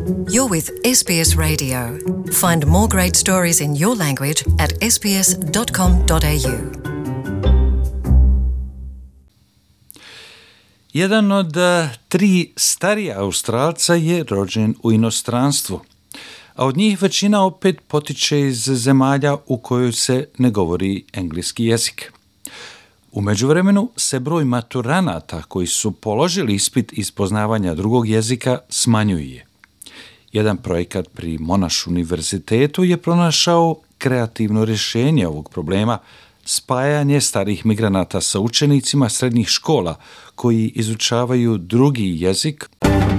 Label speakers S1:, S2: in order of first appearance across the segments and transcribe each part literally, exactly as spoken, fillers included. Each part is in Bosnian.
S1: You're with S B S Radio. Find more great stories in your language at s b s dot com dot a u.
S2: Jedan od uh, tri starija Australca je rođen u inostranstvu, a od njih većina opet potiče iz zemalja u kojoj se ne govori engleski jezik. U međuvremenu se broj maturanata koji su položili ispit iz poznavanja drugog jezika smanjuje. Jedan projekat pri Monash univerzitetu je pronašao kreativno rješenje ovog problema, spajanje starih migranata sa učenicima srednjih škola koji izučavaju drugi jezik.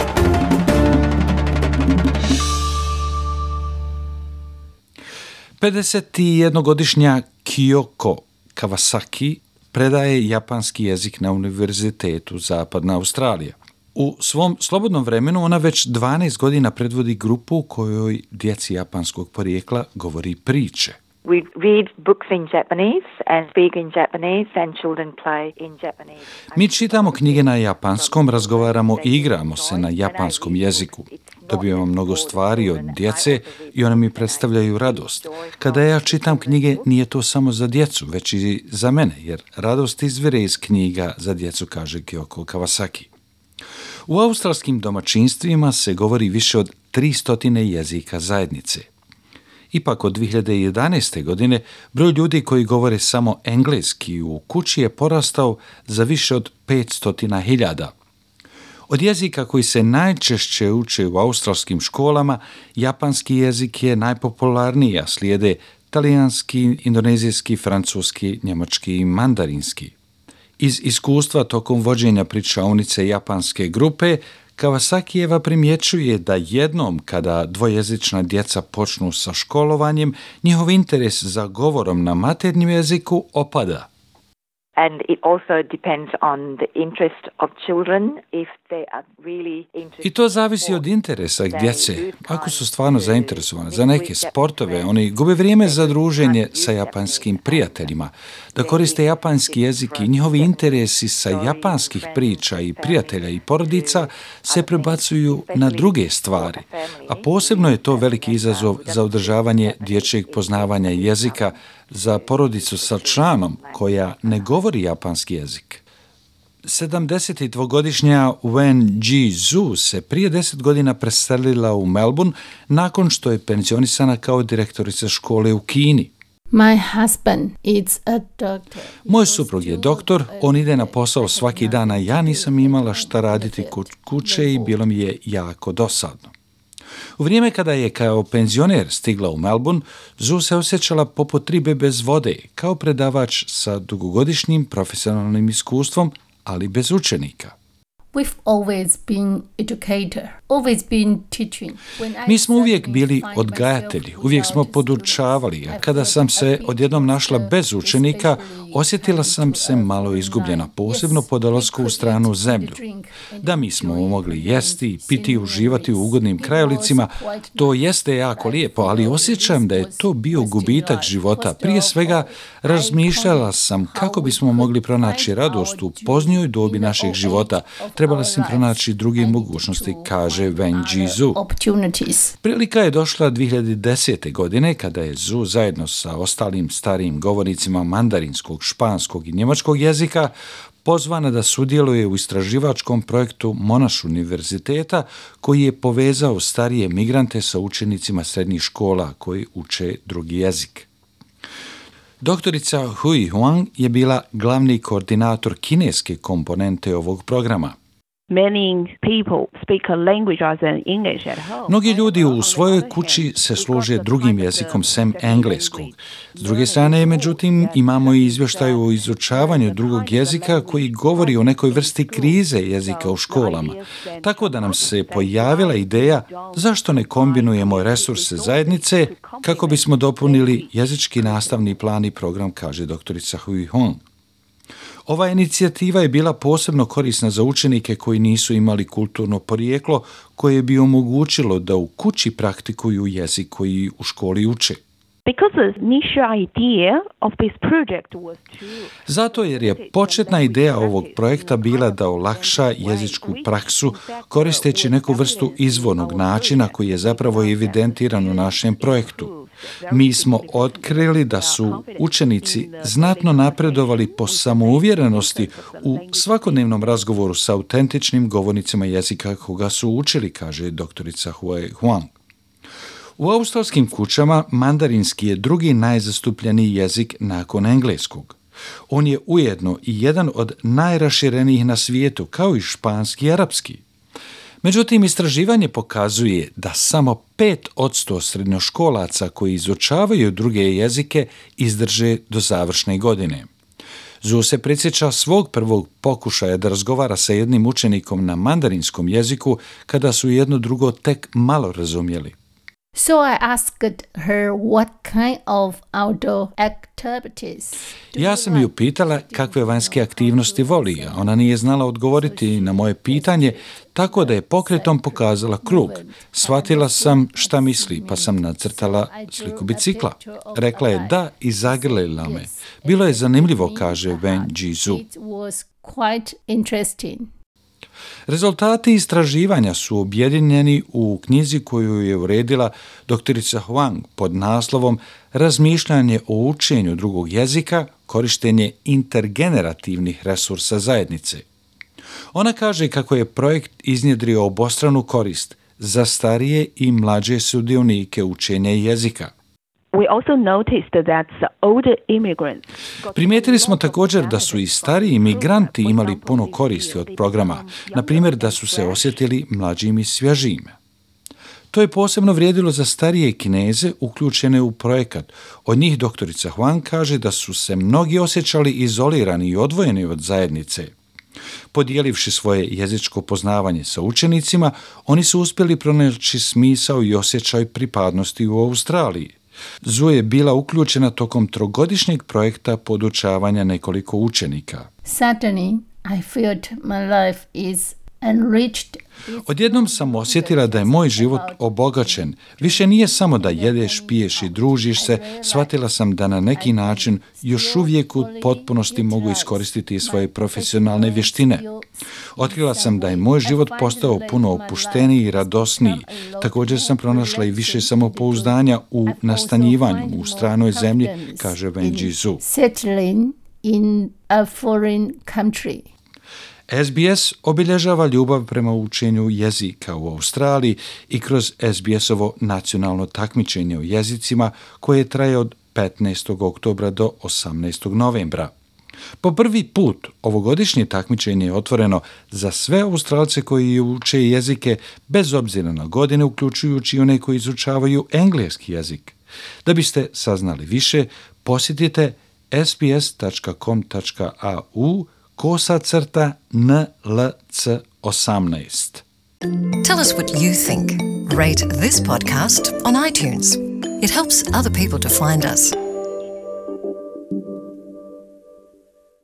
S2: pedesetjednogodišnja Kyoko Kawasaki predaje japanski jezik na Univerzitetu Zapadna Australija. U svom slobodnom vremenu ona već dvanaest godina predvodi grupu u kojoj djeci japanskog porijekla govori priče.
S3: We read books in Japanese and speak in Japanese and children play in Japanese.
S2: Mi čitamo knjige na japanskom, razgovaramo i igramo se na japanskom jeziku. Dobijamo mnogo stvari od djece i one mi predstavljaju radost. Kada ja čitam knjige, nije to samo za djecu, već i za mene, jer radost izvire iz knjiga za djecu, kaže Kyoko Kawasaki. U australskim domaćinstvima se govori više od tristo jezika zajednice. Ipak od dvije hiljade jedanaeste. godine broj ljudi koji govore samo engleski u kući je porastao za više od petsto hiljada. Od jezika koji se najčešće uče u australskim školama, japanski jezik je najpopularniji, a slijede talijanski, indonezijski, francuski, njemački i mandarinski. Iz iskustva tokom vođenja pričaonice japanske grupe, Kawasakijeva primjećuje da jednom kada dvojezična djeca počnu sa školovanjem, njihov interes za govorom na maternjem jeziku opada.
S3: And it also depends on the interest of children. If they are really interested.
S2: I to zavisi od interesa djece. Ako su stvarno zainteresovani za neke sportove, oni gube vrijeme za druženje sa japanskim prijateljima, da koriste japanski jezik i njihovi interesi sa japanskih priča i prijatelja i porodica se prebacuju na druge stvari. A posebno je to veliki izazov za održavanje dječjeg poznavanja jezika za porodicu sa članom koja ne govori japanski jezik. sedamdesetdvogodišnja Wen Ji-Zhu se prije deset godina preselila u Melbourne nakon što je penzionisana kao direktorica škole u Kini.
S4: My husband is a doctor.
S2: Moj suprug je doktor, on ide na posao svaki dan, a ja nisam imala šta raditi kod kuće i bilo mi je jako dosadno. U vrijeme kada je kao penzioner stigla u Melbourne, Zhu se osjećala poput ribe bez vode, kao predavač sa dugogodišnjim profesionalnim iskustvom, ali bez učenika.
S4: We've always been educator, always been teaching.
S2: Mi smo uvijek bili odgajatelji, uvijek smo podučavali, a kada sam se odjednom našla bez učenika, osjetila sam se malo izgubljena, posebno po dolasku u stranu zemlju. Da mi smo mogli jesti, piti i uživati u ugodnim krajolicima, to jeste jako lijepo, ali osjećam da je to bio gubitak života. Prije svega razmišljala sam kako bismo mogli pronaći radost u poznijoj dobi našeg života. Trebala sam pronaći druge mogućnosti, kaže Wen Ji-Zhu. Prilika je došla dvije hiljade desete. godine kada je Zhu zajedno sa ostalim starijim govornicima mandarinskog, španskog i njemačkog jezika pozvana da sudjeluje u istraživačkom projektu Monash univerziteta koji je povezao starije migrante sa učenicima srednjih škola koji uče drugi jezik. Doktorica Hui Huang je bila glavni koordinator kineske komponente ovog programa.
S5: Many people speak a language other than English at home.
S2: Mnogi ljudi u svojoj kući se služe drugim jezikom sem engleskog. S druge strane, međutim, imamo i izvještaj o izučavanju drugog jezika koji govori o nekoj vrsti krize jezika u školama. Tako da nam se pojavila ideja zašto ne kombinujemo resurse zajednice kako bismo dopunili jezički nastavni plan i program, kaže doktorica Hui Hong. Ova inicijativa je bila posebno korisna za učenike koji nisu imali kulturno porijeklo koje bi omogućilo da u kući praktikuju jezik koji u školi uče.
S5: Because the initial idea of this project was to...
S2: Zato jer je početna ideja ovog projekta bila da olakša jezičku praksu koristeći neku vrstu izvornog načina koji je zapravo evidentiran u našem projektu. Mi smo otkrili da su učenici znatno napredovali po samouvjerenosti u svakodnevnom razgovoru sa autentičnim govornicima jezika koga su učili, kaže doktorica Hui Huang. U australskim kućama mandarinski je drugi najzastupljeniji jezik nakon engleskog. On je ujedno i jedan od najraširenijih na svijetu, kao i španski i arapski. Međutim, istraživanje pokazuje da samo pet posto srednjoškolaca koji izučavaju druge jezike izdrže do završne godine. Zhu se prisjeća svog prvog pokušaja da razgovara sa jednim učenikom na mandarinskom jeziku kada su jedno drugo tek malo razumjeli.
S4: So I asked her what kind of outdoor activities.
S2: Ja sam ju pitala kakve vanjske aktivnosti voli, a ona nije znala odgovoriti na moje pitanje, tako da je pokretom pokazala krug. Shvatila sam šta misli, pa sam nacrtala sliku bicikla. Rekla je da i zagrlila me. Bilo je zanimljivo, kaže Wen Ji-Zhu.
S4: It was quite interesting.
S2: Rezultati istraživanja su objedinjeni u knjizi koju je uredila doktorica Huang pod naslovom Razmišljanje o učenju drugog jezika, korištenje intergenerativnih resursa zajednice. Ona kaže kako je projekt iznjedrio obostranu korist za starije i mlađe sudionike učenja jezika.
S5: We also noticed that the older immigrants...
S2: Primijetili smo također da su i stariji imigranti imali puno koristi od programa, na primjer da su se osjetili mlađim i svježim. To je posebno vrijedilo za starije Kineze uključene u projekat. Od njih doktorica Huang kaže da su se mnogi osjećali izolirani i odvojeni od zajednice. Podijelivši svoje jezičko poznavanje sa učenicima, oni su uspjeli pronaći smisao i osjećaj pripadnosti u Australiji. Zhu je bila uključena tokom trogodišnjeg projekta podučavanja nekoliko učenika.
S4: Suddenly, I felt my life is enriched.
S2: Odjednom sam osjetila da je moj život obogaćen. Više nije samo da jedeš, piješ i družiš se, shvatila sam da na neki način još uvijek u potpunosti mogu iskoristiti svoje profesionalne vještine. Otkrila sam da je moj život postao puno opušteniji i radosniji. Također sam pronašla i više samopouzdanja u nastanjivanju u stranoj zemlji, kaže Wen Ji-Zhu.
S4: Settling in a foreign country.
S2: S B S obilježava ljubav prema učenju jezika u Australiji i kroz S B S-ovo nacionalno takmičenje u jezicima koje traje od petnaestog oktobra do osamnaestog novembra. Po prvi put ovogodišnje takmičenje je otvoreno za sve Australce koji uče jezike bez obzira na godine, uključujući one koji izučavaju engleski jezik. Da biste saznali više, posjetite s b s tačka com tačka a u kosa crta N L C osamnaest.
S1: Tell us what you think. Rate this podcast on iTunes. It helps other people to find us.